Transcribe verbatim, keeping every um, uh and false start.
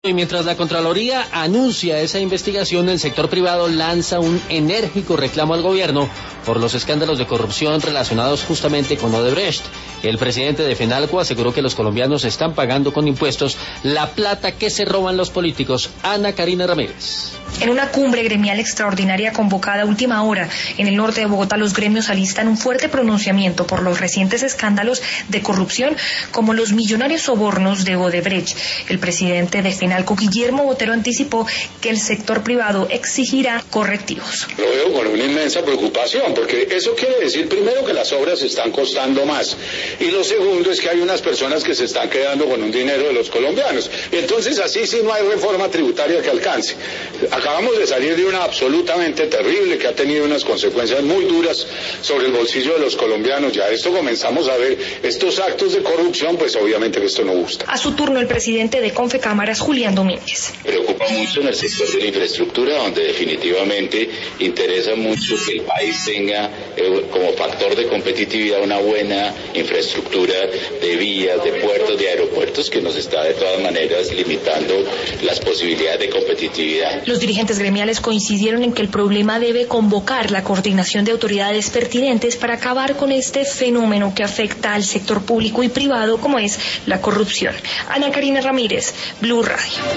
Y mientras la Contraloría anuncia esa investigación, el sector privado lanza un enérgico reclamo al gobierno por los escándalos de corrupción relacionados justamente con Odebrecht. El presidente de FENALCO aseguró que los colombianos están pagando con impuestos la plata que se roban los políticos. Ana Karina Ramírez. En una cumbre gremial extraordinaria convocada a última hora en el norte de Bogotá, los gremios alistan un fuerte pronunciamiento por los recientes escándalos de corrupción, como los millonarios sobornos de Odebrecht. El presidente de FENALCO, Guillermo Botero, anticipó que el sector privado exigirá correctivos. Lo veo con una inmensa preocupación, porque eso quiere decir, primero, que las obras están costando más, y lo segundo es que hay unas personas que se están quedando con un dinero de los colombianos. Entonces, así sí no hay reforma tributaria que alcance. Acabamos de salir de una absolutamente terrible que ha tenido unas consecuencias muy duras sobre el bolsillo de los colombianos. Ya esto comenzamos a ver, estos actos de corrupción, pues obviamente que esto no gusta. A su turno, el presidente de Confecámaras, Julián Domínguez. Preocupa mucho en el sector de la infraestructura, donde definitivamente interesa mucho que el país tenga eh, como factor de competitividad una buena infraestructura de vías, de puertos, de aeropuertos, que nos está de todas maneras limitando las posibilidades de competitividad. Los dirigentes gremiales coincidieron en que el problema debe convocar la coordinación de autoridades pertinentes para acabar con este fenómeno que afecta al sector público y privado, como es la corrupción. Ana Karina Ramírez, Blue Radio.